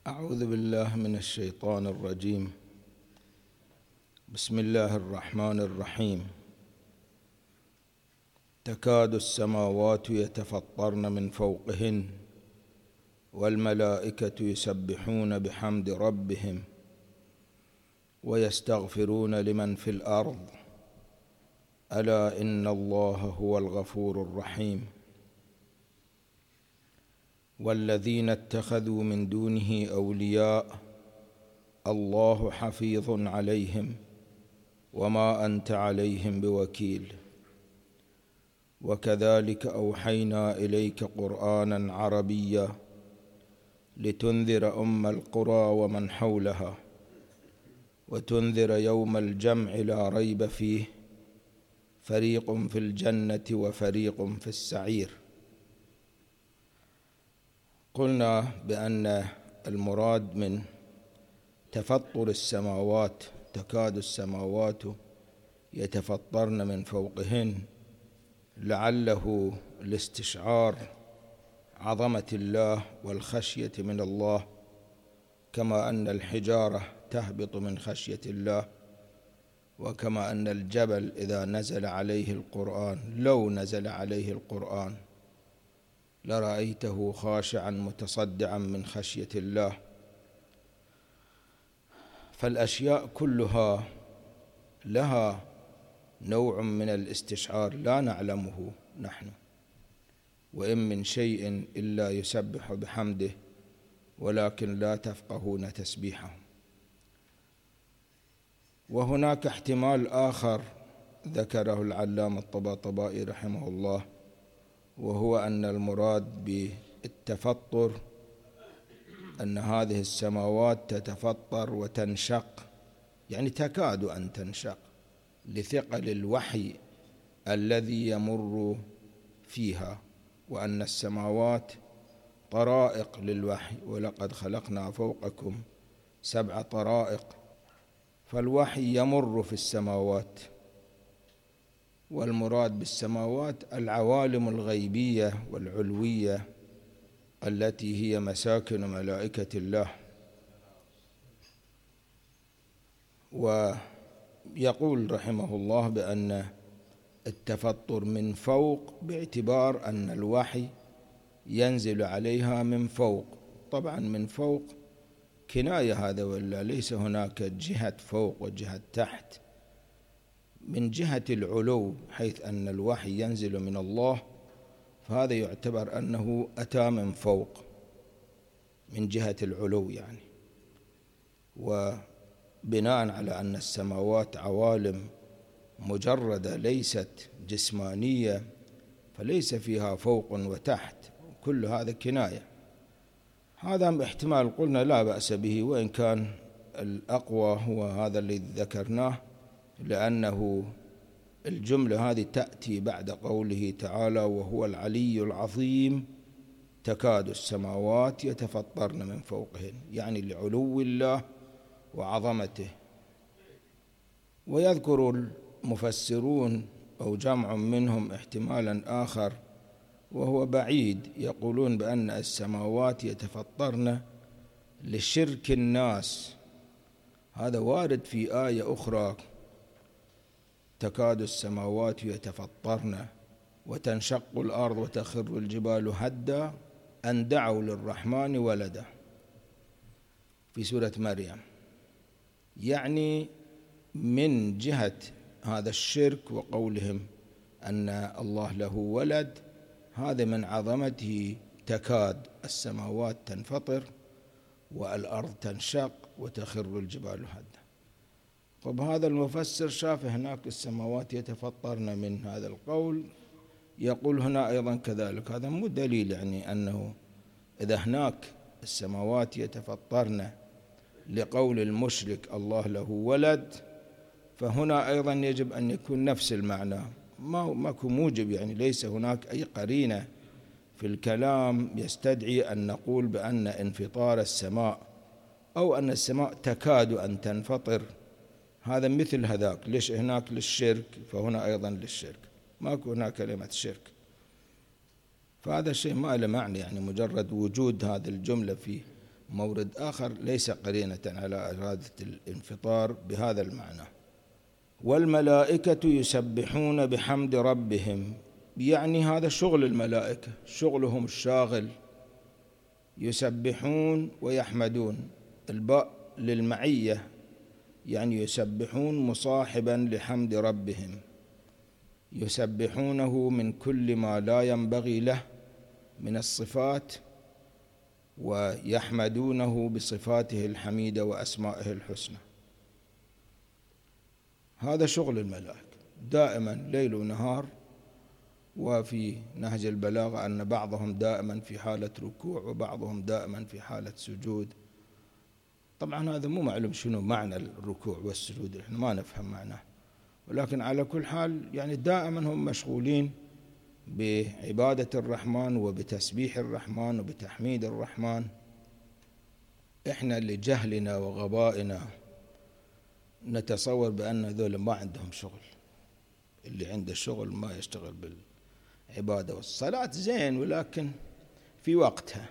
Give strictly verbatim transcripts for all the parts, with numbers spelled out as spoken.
أعوذ بالله من الشيطان الرجيم. بسم الله الرحمن الرحيم. تكاد السماوات يتفطرن من فوقهن والملائكة يسبحون بحمد ربهم ويستغفرون لمن في الأرض ألا إن الله هو الغفور الرحيم. والذين اتخذوا من دونه أولياء الله حفيظ عليهم وما أنت عليهم بوكيل. وكذلك أوحينا إليك قرآنا عربيا لتنذر أم القرى ومن حولها وتنذر يوم الجمع لا ريب فيه فريق في الجنة وفريق في السعير. قلنا بأن المراد من تفطر السماوات تكاد السماوات يتفطرن من فوقهن لعله لاستشعار عظمة الله والخشية من الله، كما أن الحجارة تهبط من خشية الله، وكما أن الجبل إذا نزل عليه القرآن لو نزل عليه القرآن لرأيته خاشعا متصدعا من خشية الله. فالأشياء كلها لها نوع من الاستشعار لا نعلمه نحن، وإن من شيء إلا يسبح بحمده ولكن لا تفقهون تسبيحه. وهناك احتمال آخر ذكره العلامة الطباطبائي رحمه الله، وهو أن المراد بالتفطر أن هذه السماوات تتفطر وتنشق، يعني تكاد أن تنشق لثقل الوحي الذي يمر فيها، وأن السماوات طرائق للوحي، ولقد خلقنا فوقكم سبع طرائق، فالوحي يمر في السماوات. والمراد بالسماوات العوالم الغيبية والعلوية التي هي مساكن ملائكة الله. ويقول رحمه الله بأن التفطر من فوق باعتبار أن الوحي ينزل عليها من فوق، طبعا من فوق كناية هذا، ولا ليس هناك جهة فوق وجهة تحت، من جهة العلو، حيث أن الوحي ينزل من الله فهذا يعتبر أنه أتى من فوق من جهة العلو يعني. وبناء على أن السماوات عوالم مجردة ليست جسمانية فليس فيها فوق وتحت، كل هذا كناية. هذا احتمال قلنا لا بأس به، وإن كان الأقوى هو هذا الذي ذكرناه، لأنه الجملة هذه تأتي بعد قوله تعالى وهو العلي العظيم تكاد السماوات يتفطرن من فوقهن، يعني لعلو الله وعظمته. ويذكر المفسرون أو جمع منهم احتمالا آخر وهو بعيد، يقولون بأن السماوات يتفطرن لشرك الناس. هذا وارد في آية أخرى تكاد السماوات يتفطرن وتنشق الأرض وتخر الجبال هدا أن دعوا للرحمن ولدا في سورة مريم، يعني من جهة هذا الشرك وقولهم أن الله له ولد، هذا من عظمته تكاد السماوات تنفطر والأرض تنشق وتخر الجبال هدا. طب هذا المفسر شاف هناك السماوات يتفطرن من هذا القول، يقول هنا أيضا كذلك. هذا مو دليل يعني أنه إذا هناك السماوات يتفطرن لقول المشرك الله له ولد، فهنا أيضا يجب أن يكون نفس المعنى، ما ماكو موجب، يعني ليس هناك أي قرينة في الكلام يستدعي أن نقول بأن انفطار السماء أو أن السماء تكاد أن تنفطر هذا مثل هذاك. ليش هناك للشرك فهنا أيضا للشرك، ماكو هناك كلمة شرك. فهذا الشيء ما له معنى، يعني مجرد وجود هذه الجملة في مورد آخر ليس قرينة على إرادة الانفطار بهذا المعنى. والملائكة يسبحون بحمد ربهم، يعني هذا شغل الملائكة، شغلهم الشاغل، يسبحون ويحمدون. الباء للمعية، يعني يسبحون مصاحبا لحمد ربهم، يسبحونه من كل ما لا ينبغي له من الصفات، ويحمدونه بصفاته الحميدة وأسمائه الحسنى. هذا شغل الملائكة دائما ليل ونهار. وفي نهج البلاغة أن بعضهم دائما في حالة ركوع وبعضهم دائما في حالة سجود. طبعا هذا مو معلوم شنو معنى الركوع والسجود، احنا ما نفهم معناه، ولكن على كل حال يعني دائما هم مشغولين بعبادة الرحمن وبتسبيح الرحمن وبتحميد الرحمن. احنا لجهلنا وغبائنا نتصور بأن ذول ما عندهم شغل، اللي عنده شغل ما يشتغل بالعبادة والصلاة زين، ولكن في وقتها.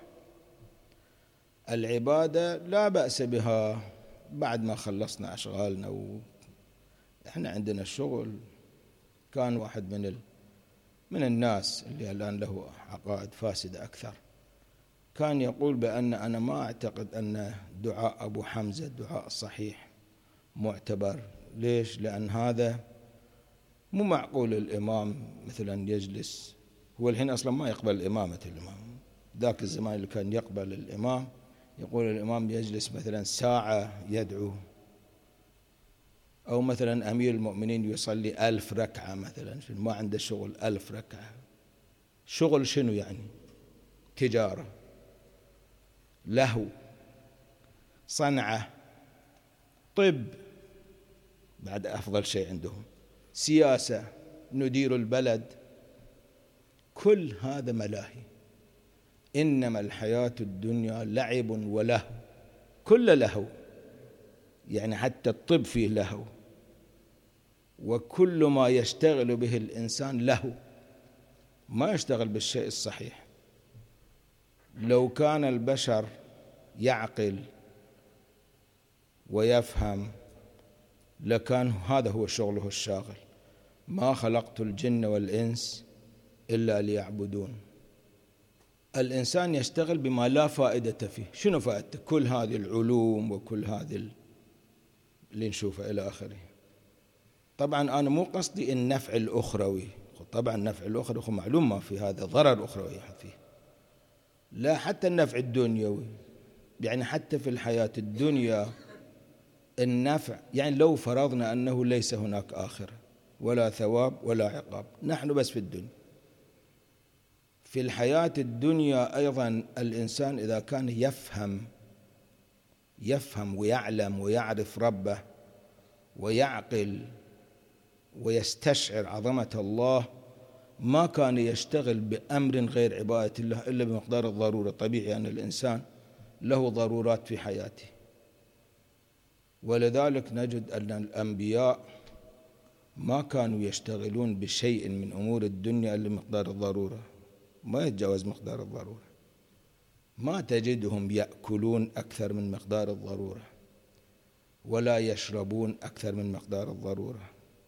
العبادة لا بأس بها بعد ما خلصنا أشغالنا و... احنا عندنا الشغل. كان واحد من ال... من الناس اللي الآن له عقائد فاسدة أكثر كان يقول بأن أنا ما أعتقد أن دعاء أبو حمزة دعاء صحيح معتبر. ليش؟ لأن هذا مو معقول الإمام مثلا يجلس، هو الحين أصلا ما يقبل إمامة الإمام، ذاك الزمان اللي كان يقبل الإمام يقول الإمام يجلس مثلا ساعة يدعو، أو مثلا أمير المؤمنين يصلي ألف ركعة مثلا، ما عنده شغل ألف ركعة. شغل شنو يعني؟ تجارة، لهو، صنعة، طب بعد أفضل شيء عندهم، سياسة، ندير البلد، كل هذا ملاهي. إنما الحياة الدنيا لعب ولهو، كل لهو، يعني حتى الطب فيه لهو، وكل ما يشتغل به الإنسان لهو، ما يشتغل بالشيء الصحيح. لو كان البشر يعقل ويفهم لكان هذا هو شغله الشاغل. ما خلقت الجن والإنس إلا ليعبدون. الإنسان يشتغل بما لا فائدة فيه. شنو فائدته؟ كل هذه العلوم وكل هذه اللي نشوفه إلى آخره. طبعا أنا مو قصدي النفع الأخروي، طبعا النفع الأخروي معلوم ما في هذا ضرر أخروي فيه، لا حتى النفع الدنيوي، يعني حتى في الحياة الدنيا النفع، يعني لو فرضنا أنه ليس هناك آخرة ولا ثواب ولا عقاب، نحن بس في الدنيا. في الحياة الدنيا أيضا الإنسان إذا كان يفهم يفهم ويعلم ويعرف ربه ويعقل ويستشعر عظمة الله، ما كان يشتغل بأمر غير عبادة الله إلا بمقدار الضرورة. طبيعي أن الإنسان له ضرورات في حياته، ولذلك نجد أن الأنبياء ما كانوا يشتغلون بشيء من أمور الدنيا إلا بمقدار الضرورة، ما يتجاوز مقدار الضرورة. ما تجدهم يأكلون أكثر من مقدار الضرورة ولا يشربون أكثر من مقدار الضرورة.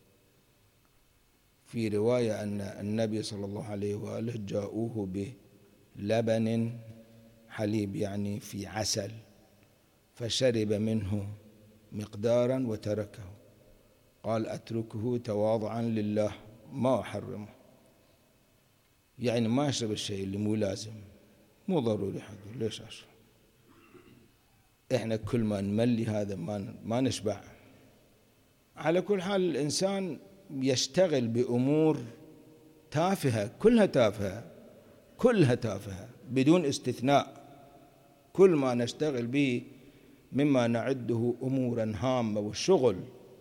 في رواية أن النبي صلى الله عليه وآله جاءوه بلبن حليب، يعني في عسل، فشرب منه مقدارا وتركه، قال أتركه تواضعا لله ما أحرمه. يعني ما يشرب الشيء اللي مو لازم، مو ضروري حقه، ليش أشرب؟ إحنا كل ما نملي هذا ما ما نشبع. على كل حال الإنسان يشتغل بأمور تافهة، كلها تافهة، كلها تافهة بدون استثناء. كل ما نشتغل به مما نعده أمورا هامة، والشغل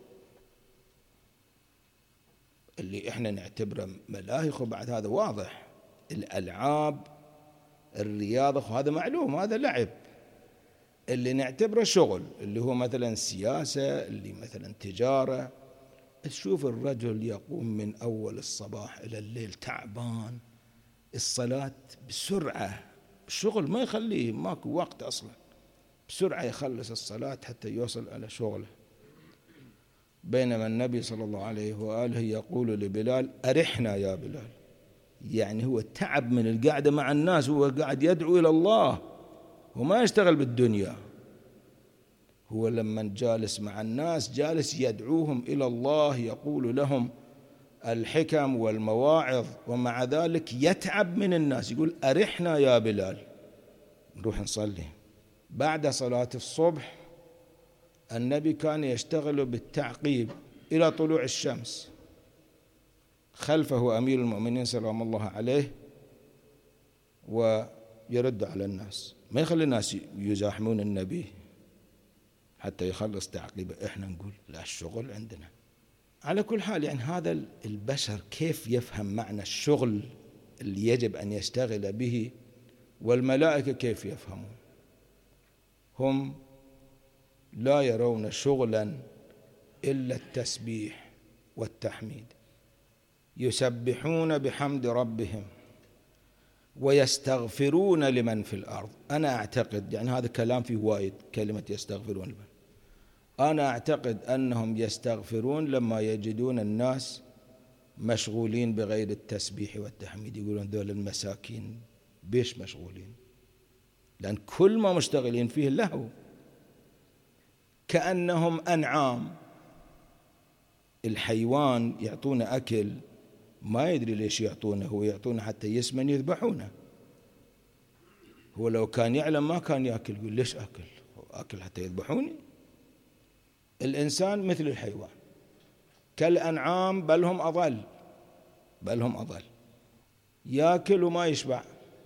اللي إحنا نعتبره ملاهي بعد هذا واضح، الألعاب، الرياضة، هذا معلوم هذا لعب. اللي نعتبره شغل اللي هو مثلا سياسة، اللي مثلا تجارة. تشوف الرجل يقوم من أول الصباح إلى الليل تعبان، الصلاة بسرعة، الشغل ما يخليه، ماكو وقت أصلا. بسرعة يخلص الصلاة حتى يوصل على شغله. بينما النبي صلى الله عليه وآله يقول لبلال أرحنا يا بلال، يعني هو تعب من القعدة مع الناس، هو قاعد يدعو إلى الله وما يشتغل بالدنيا. هو لما جالس مع الناس جالس يدعوهم إلى الله، يقول لهم الحكم والمواعظ، ومع ذلك يتعب من الناس. يقول أرحنا يا بلال، نروح نصلي. بعد صلاة الصبح النبي كان يشتغل بالتعقيب إلى طلوع الشمس، خلفه أمير المؤمنين سلام الله عليه ويرد على الناس، ما يخلي الناس يزاحمون النبي حتى يخلص تعقيبه. إحنا نقول لا، الشغل عندنا. على كل حال، يعني هذا البشر كيف يفهم معنى الشغل اللي يجب أن يشتغل به، والملائكة كيف يفهمون؟ هم لا يرون شغلا إلا التسبيح والتحميد، يسبحون بحمد ربهم ويستغفرون لمن في الأرض. أنا أعتقد، يعني هذا كلام فيه وايد كلمة يستغفرون لمن، أنا أعتقد أنهم يستغفرون لما يجدون الناس مشغولين بغير التسبيح والتحميد، يقولون ذول المساكين بيش مشغولين، لأن كل ما مشتغلين فيه اللهو، كأنهم أنعام. الحيوان يعطونه أكل ما يدري ليش يعطونه، هو يعطونه حتى يسمن يذبحونه. هو لو كان يعلم ما كان يأكل، يقول ليش أكل؟ أكل حتى يذبحوني. الإنسان مثل الحيوان كالأنعام، بل هم أضل، بل هم أضل. يأكل وما يشبع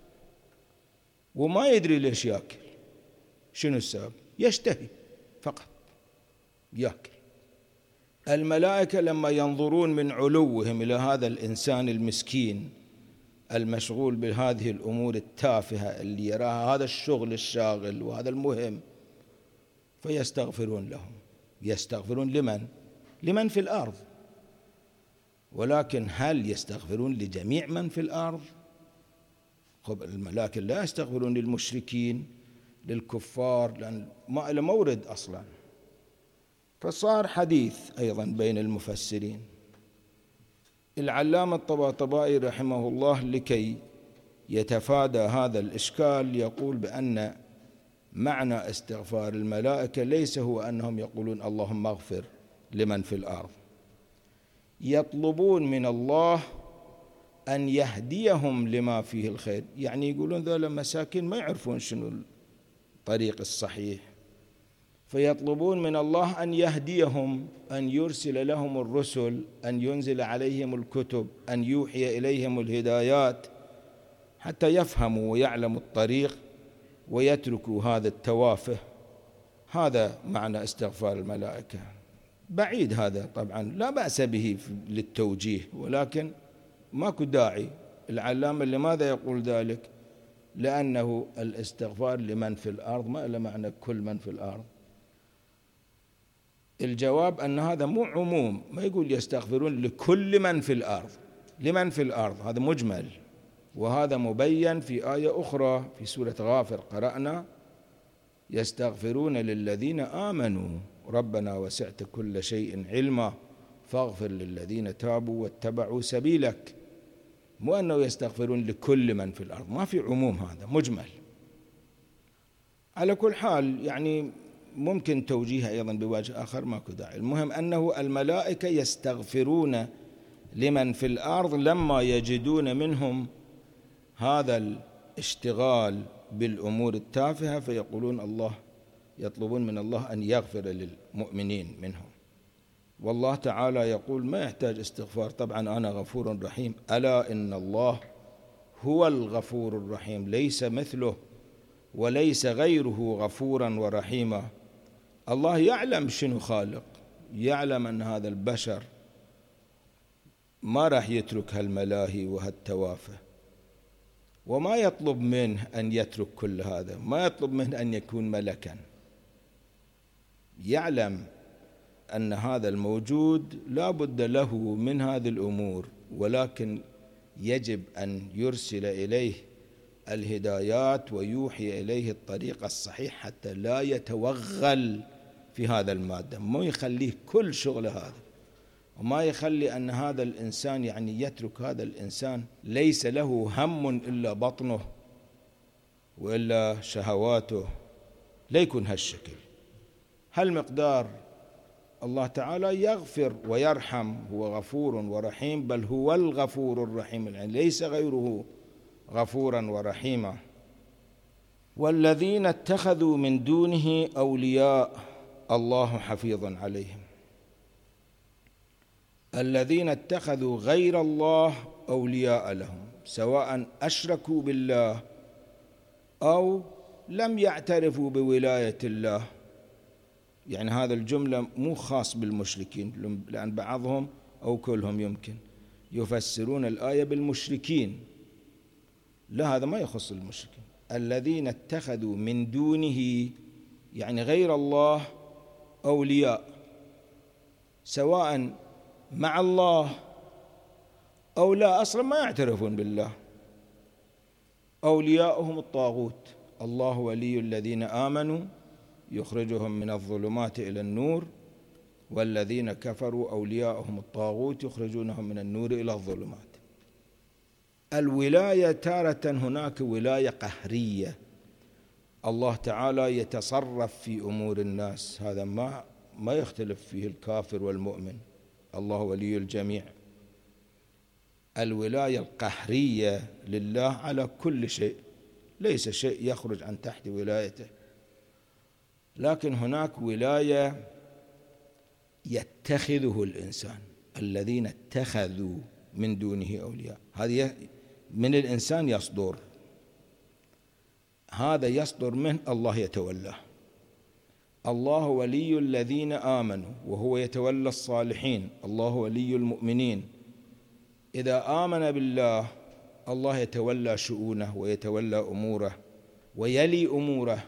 وما يدري ليش يأكل. شنو السبب؟ يشتهي فقط يأكل. الملائكة لما ينظرون من علوهم إلى هذا الإنسان المسكين المشغول بهذه الأمور التافهة اللي يراها هذا الشغل الشاغل وهذا المهم، فيستغفرون لهم. يستغفرون لمن؟ لمن في الأرض. ولكن هل يستغفرون لجميع من في الأرض؟ خب الملائكة لا يستغفرون للمشركين للكفار، لأن ما له مورد أصلا. فصار حديث أيضا بين المفسرين. العلامة الطباطبائي رحمه الله لكي يتفادى هذا الإشكال يقول بأن معنى استغفار الملائكة ليس هو أنهم يقولون اللهم اغفر لمن في الأرض، يطلبون من الله أن يهديهم لما فيه الخير. يعني يقولون ذولا مساكين ما يعرفون شنو الطريق الصحيح، فيطلبون من الله أن يهديهم، أن يرسل لهم الرسل، أن ينزل عليهم الكتب، أن يوحي إليهم الهدايات حتى يفهموا ويعلموا الطريق ويتركوا هذا التوافه. هذا معنى استغفار الملائكة. بعيد هذا طبعا، لا بأس به للتوجيه، ولكن ماكو داعي. العلامة لماذا يقول ذلك؟ لأنه الاستغفار لمن في الأرض ما له معنى كل من في الأرض. الجواب أن هذا مو عموم، ما يقول يستغفرون لكل من في الأرض. لمن في الأرض هذا مجمل، وهذا مبين في آية أخرى في سورة غافر قرأنا يستغفرون للذين آمنوا ربنا وسعت كل شيء علما فاغفر للذين تابوا واتبعوا سبيلك. مو أنه يستغفرون لكل من في الأرض، ما في عموم، هذا مجمل. على كل حال يعني ممكن توجيه أيضا بوجه آخر، ماكو داعي. المهم أنه الملائكة يستغفرون لمن في الأرض لما يجدون منهم هذا الاشتغال بالأمور التافهة، فيقولون الله، يطلبون من الله أن يغفر للمؤمنين منهم. والله تعالى يقول ما يحتاج استغفار، طبعا أنا غفور رحيم. ألا إن الله هو الغفور الرحيم، ليس مثله وليس غيره غفورا ورحيما. الله يعلم شنو خالق، يعلم أن هذا البشر ما راح يترك هالملاهي وهالتوافه، وما يطلب منه أن يترك كل هذا، ما يطلب منه أن يكون ملكا. يعلم أن هذا الموجود لا بد له من هذه الأمور، ولكن يجب أن يرسل إليه الهدايات ويوحي إليه الطريق الصحيح حتى لا يتوغل في هذا المادة، ما يخليه كل شغله هذا، وما يخلي أن هذا الإنسان يعني يترك هذا الإنسان ليس له هم إلا بطنه وإلا شهواته، لا يكون هالشكل. هالمقدار الله تعالى يغفر ويرحم، هو غفور ورحيم، بل هو الغفور الرحيم، يعني ليس غيره غفورا ورحيما. والذين اتخذوا من دونه أولياء الله حفيظ عليهم. الذين اتخذوا غير الله أولياء لهم، سواء أشركوا بالله أو لم يعترفوا بولاية الله. يعني هذا الجملة مو خاص بالمشركين، لأن بعضهم أو كلهم يمكن يفسرون الآية بالمشركين، لا، هذا ما يخص المشركين. الذين اتخذوا من دونه يعني غير الله أولياء، سواء مع الله أو لا، أصلا ما يعترفون بالله. أولياؤهم الطاغوت. الله ولي الذين آمنوا يخرجهم من الظلمات إلى النور، والذين كفروا أولياؤهم الطاغوت يخرجونهم من النور إلى الظلمات. الولاية تارة هناك ولاية قهرية، الله تعالى يتصرف في أمور الناس، هذا ما ما يختلف فيه الكافر والمؤمن، الله ولي الجميع. الولاية القهرية لله على كل شيء، ليس شيء يخرج عن تحت ولايته. لكن هناك ولاية يتخذه الإنسان، الذين اتخذوا من دونه أولياء، هذه من الإنسان يصدر، هذا يصدر من الله يتولاه. الله ولي الذين آمنوا وهو يتولى الصالحين، الله ولي المؤمنين. إذا آمن بالله الله يتولى شؤونه ويتولى أموره ويلي أموره،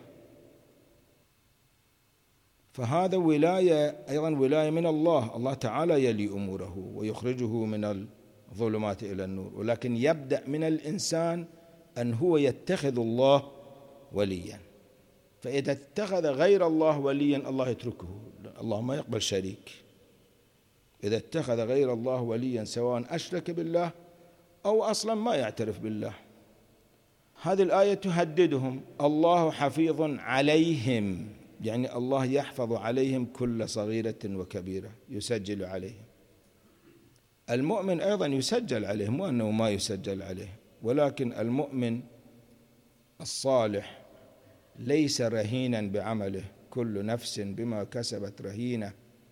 فهذا ولاية أيضا ولاية من الله، الله تعالى يلي أموره ويخرجه من الظلمات إلى النور. ولكن يبدأ من الإنسان أن هو يتخذ الله وليا، فإذا اتخذ غير الله وليا الله يتركه، الله ما يقبل شريك. إذا اتخذ غير الله وليا سواء أشرك بالله أو أصلا ما يعترف بالله. هذه الآية تهددهم، الله حفيظ عليهم، يعني الله يحفظ عليهم كل صغيرة وكبيرة، يسجل عليهم. المؤمن أيضا يسجل عليه، مو أنه ما يسجل عليه، ولكن المؤمن الصالح ليس رهينا بعمله، كل نفس بما كسبت رهينة.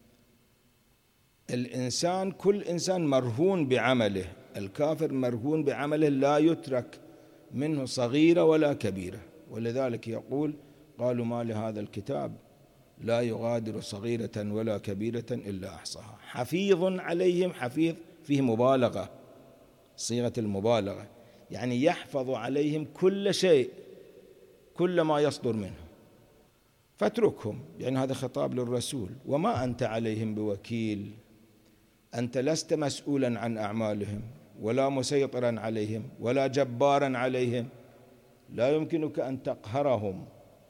الإنسان كل إنسان مرهون بعمله، الكافر مرهون بعمله، لا يترك منه صغيرة ولا كبيرة. ولذلك يقول قالوا ما لهذا الكتاب لا يغادر صغيرة ولا كبيرة إلا أحصاها. حفيظ عليهم، حفيظ فيه مبالغة، صيغة المبالغة، يعني يحفظ عليهم كل شيء، كل ما يصدر منه. فاتركهم، يعني هذا خطاب للرسول، وما أنت عليهم بوكيل، أنت لست مسؤولا عن أعمالهم ولا مسيطرا عليهم ولا جبارا عليهم، لا يمكنك أن تقهرهم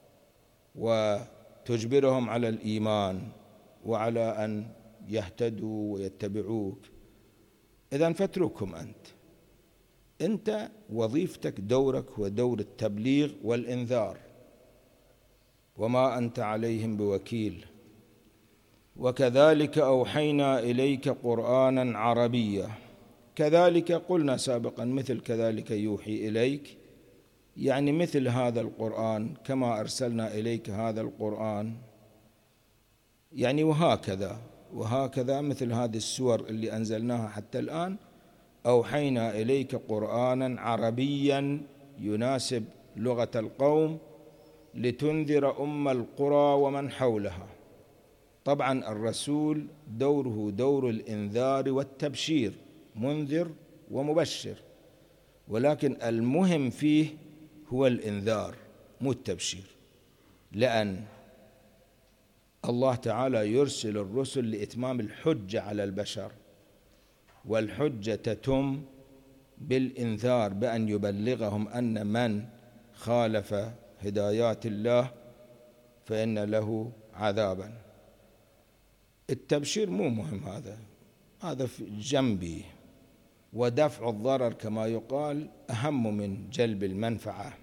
وتجبرهم على الإيمان وعلى أن يهتدوا ويتبعوك. إذن فاتركهم، أنت أنت وظيفتك دورك هو دور التبليغ والإنذار، وما أنت عليهم بوكيل. وكذلك أوحينا إليك قرآنا عربيا، كذلك قلنا سابقا مثل كذلك يوحي إليك، يعني مثل هذا القرآن، كما أرسلنا إليك هذا القرآن، يعني وهكذا وهكذا مثل هذه السور اللي أنزلناها حتى الآن. أوحينا إليك قرآنا عربيا يناسب لغة القوم لتنذر أم القرى ومن حولها. طبعا الرسول دوره دور الإنذار والتبشير، منذر ومبشر، ولكن المهم فيه هو الإنذار مو التبشير، لأن الله تعالى يرسل الرسل لإتمام الحجة على البشر، والحجة تتم بالإنذار بأن يبلغهم أن من خالف هدايات الله فإن له عذابا. التبشير مو مهم، هذا هذا في جنبي، ودفع الضرر كما يقال أهم من جلب المنفعة.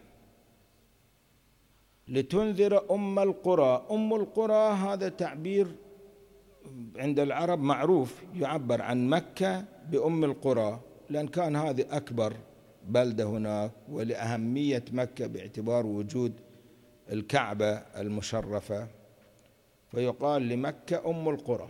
لتنذر أم القرى. أم القرى هذا تعبير عند العرب معروف، يعبر عن مكة بأم القرى، لأن كان هذه أكبر بلدة هناك، ولأهمية مكة باعتبار وجود الكعبة المشرفة، فيقال لمكة أم القرى.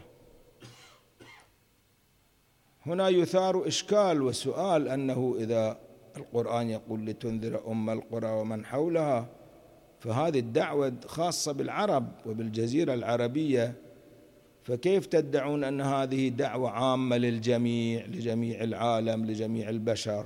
هنا يثار إشكال وسؤال أنه إذا القرآن يقول لتنذر أم القرى ومن حولها، فهذه الدعوة خاصة بالعرب وبالجزيرة العربية، فكيف تدعون أن هذه دعوة عامة للجميع، لجميع العالم، لجميع البشر؟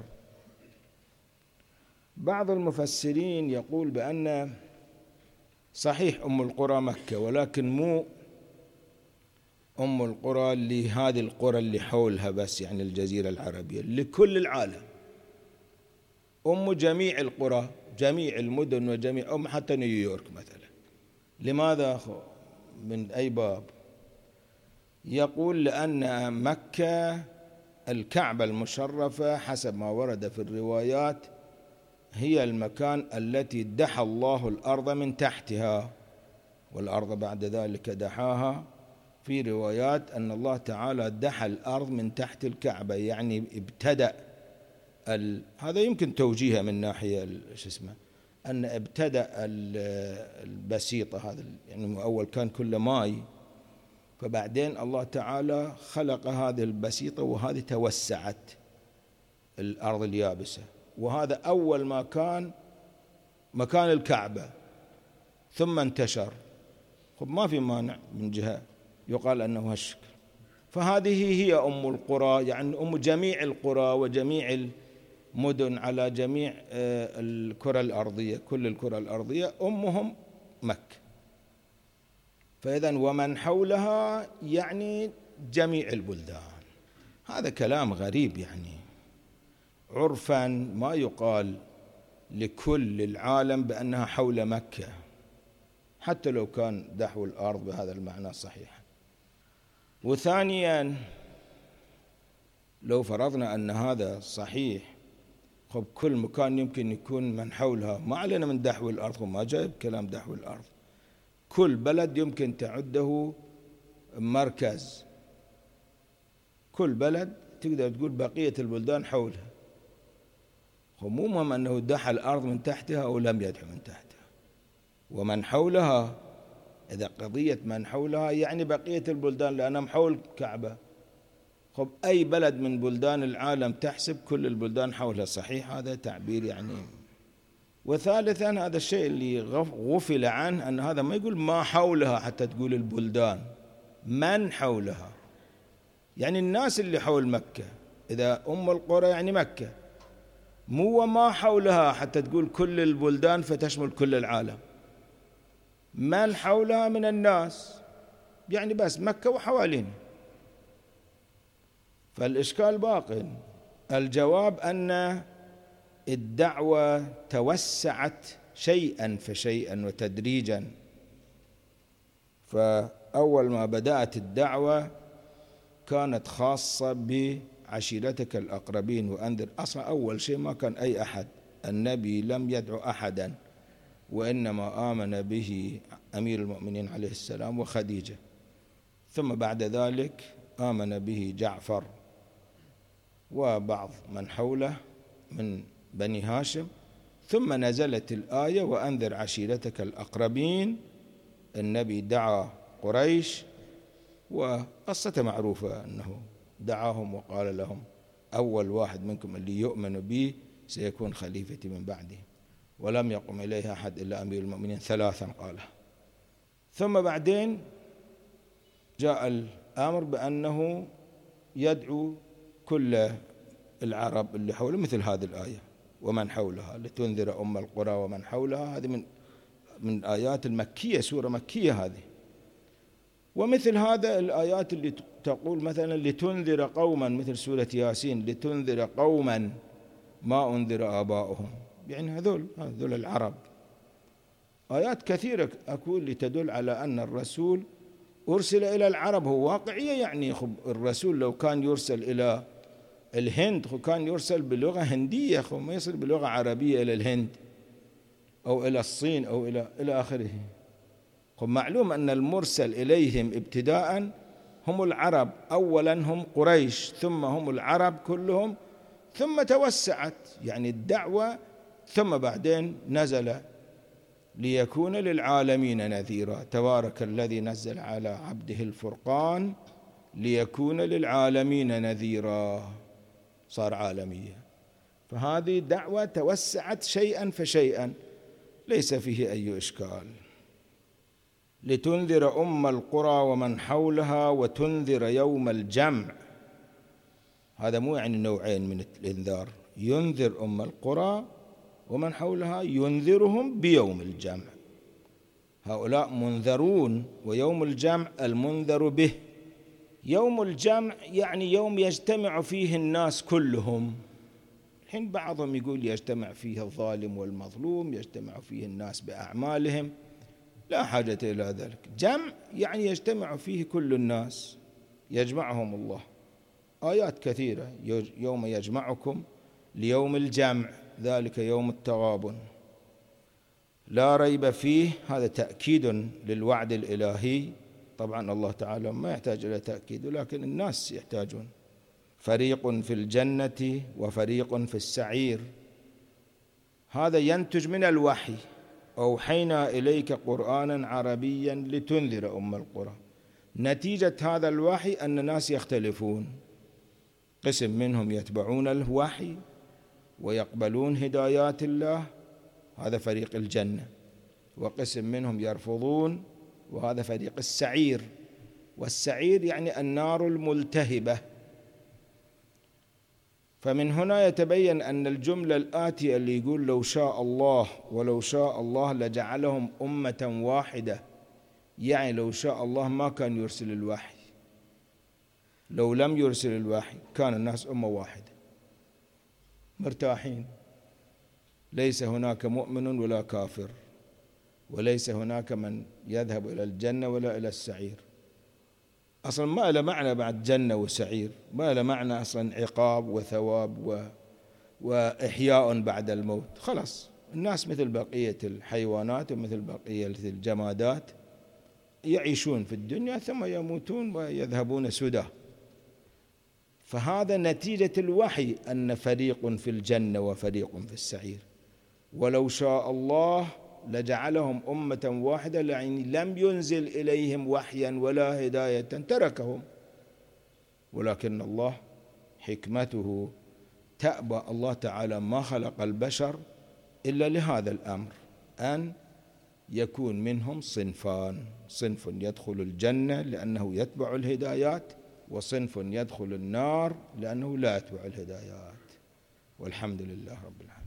بعض المفسرين يقول بأن صحيح أم القرى مكة، ولكن مو أم القرى لهذه القرى اللي حولها بس، يعني الجزيرة العربية، لكل العالم، أم جميع القرى، جميع المدن وجميع، أم حتى نيويورك مثلا. لماذا؟ من أي باب؟ يقول لأن مكة الكعبة المشرفة حسب ما ورد في الروايات هي المكان التي دحى الله الأرض من تحتها، والأرض بعد ذلك دحاها. في روايات أن الله تعالى دحى الأرض من تحت الكعبة، يعني ابتدأ ال... هذا يمكن توجيهه من ناحية شو اسمه، أن ابتدأ البسيطة، هذا يعني أول كان كله ماي، فبعدين الله تعالى خلق هذه البسيطة وهذه توسعت الأرض اليابسة، وهذا أول ما كان مكان الكعبة، ثم انتشر. خب ما في مانع من جهة يقال أنه هالشكل. فهذه هي أم القرى، يعني أم جميع القرى وجميع المدن على جميع الكرة الأرضية، كل الكرة الأرضية أمهم مكة. فإذن ومن حولها يعني جميع البلدان. هذا كلام غريب، يعني عرفا ما يقال لكل العالم بأنها حول مكة، حتى لو كان دحو الأرض بهذا المعنى صحيح. وثانيا لو فرضنا أن هذا صحيح، خب كل مكان يمكن يكون من حولها، ما علينا من دحو الأرض، وما جايب كلام دحو الأرض. كل بلد يمكن تعده مركز، كل بلد تقدر تقول بقية البلدان حولها. مو مهم أنه دحى الأرض من تحتها أو لم يدحو من تحتها. ومن حولها، إذا قضية من حولها يعني بقية البلدان، لأنهم حول الكعبة. خب أي بلد من بلدان العالم تحسب كل البلدان حولها، صحيح هذا تعبير يعني. وثالثا هذا الشيء اللي غفل عنه، أن هذا ما يقول ما حولها حتى تقول البلدان، من حولها يعني الناس اللي حول مكة. إذا أم القرى يعني مكة، مو ما حولها حتى تقول كل البلدان فتشمل كل العالم. من حولها من الناس يعني بس مكة وحوالين. فالإشكال باق. الجواب أن الدعوة توسعت شيئا فشيئا وتدريجا. فأول ما بدأت الدعوة كانت خاصة بعشيرتك الأقربين وأنذر. أصلا أول شيء ما كان أي أحد، النبي لم يدعو أحدا، وإنما آمن به أمير المؤمنين عليه السلام وخديجة، ثم بعد ذلك آمن به جعفر وبعض من حوله من بني هاشم. ثم نزلت الآية وأنذر عشيرتك الأقربين. النبي دعا قريش، وقصة معروفة أنه دعاهم وقال لهم أول واحد منكم اللي يؤمن بي سيكون خليفتي من بعدي، ولم يقم إليها أحد إلا أمير المؤمنين ثلاثا قالها. ثم بعدين جاء الأمر بأنه يدعو كل العرب اللي حوله، مثل هذه الآية ومن حولها لتنذر أم القرى ومن حولها. هذه من من الآيات المكية، سورة مكية هذه. ومثل هذا الآيات اللي تقول مثلا لتنذر قوما، مثل سورة ياسين لتنذر قوما ما أنذر آباؤهم، يعني هذول هذول العرب. آيات كثيرة أقول لتدل على أن الرسول أرسل إلى العرب. هو واقعية، يعني الرسول لو كان يرسل إلى الهند كان يرسل بلغة هندية، ما يصل بلغة عربية إلى الهند أو إلى الصين أو إلى إلى آخره. معلوم أن المرسل إليهم ابتداء هم العرب، أولا هم قريش، ثم هم العرب كلهم، ثم توسعت يعني الدعوة، ثم بعدين نزل ليكون للعالمين نذيرا. تبارك الذي نزل على عبده الفرقان ليكون للعالمين نذيرا، صار عالمية. فهذه دعوة توسعت شيئا فشيئا، ليس فيه أي إشكال. لتنذر أم القرى ومن حولها وتنذر يوم الجمع. هذا مو يعني نوعين من الإنذار، ينذر أم القرى ومن حولها ينذرهم بيوم الجمع. هؤلاء منذرون، ويوم الجمع المنذر به. يوم الجمع يعني يوم يجتمع فيه الناس كلهم. الحين بعضهم يقول يجتمع فيه الظالم والمظلوم، يجتمع فيه الناس بأعمالهم، لا حاجة إلى ذلك. جمع يعني يجتمع فيه كل الناس، يجمعهم الله. آيات كثيرة، يوم يجمعكم ليوم الجمع ذلك يوم التغابن لا ريب فيه. هذا تأكيد للوعد الإلهي. طبعا الله تعالى ما يحتاج إلى تأكيد، ولكن الناس يحتاجون. فريق في الجنة وفريق في السعير. هذا ينتج من الوحي. أوحينا إليك قرآنا عربيا لتنذر أم القرى. نتيجة هذا الوحي أن الناس يختلفون، قسم منهم يتبعون الوحي ويقبلون هدايات الله، هذا فريق الجنة، وقسم منهم يرفضون، وهذا فريق السعير. والسعير يعني النار الملتهبة. فمن هنا يتبين أن الجملة الآتية اللي يقول لو شاء الله ولو شاء الله لجعلهم أمة واحدة، يعني لو شاء الله ما كان يرسل الوحي. لو لم يرسل الوحي كان الناس أمة واحدة مرتاحين، ليس هناك مؤمن ولا كافر، وليس هناك من يذهب إلى الجنة ولا إلى السعير. أصلا ما له معنى بعد جنة وسعير، ما له معنى أصلا عقاب وثواب و... وإحياء بعد الموت. خلاص الناس مثل بقية الحيوانات ومثل بقية الجمادات، يعيشون في الدنيا ثم يموتون ويذهبون سدى. فهذا نتيجة الوحي أن فريق في الجنة وفريق في السعير. ولو شاء الله لجعلهم أمة واحدة، يعني لم ينزل إليهم وحيا ولا هداية، تركهم. ولكن الله حكمته تأبى، الله تعالى ما خلق البشر إلا لهذا الأمر، أن يكون منهم صنفان: صنف يدخل الجنة لأنه يتبع الهدايات، وصنف يدخل النار لأنه لا يتبع الهدايات. والحمد لله رب العالمين.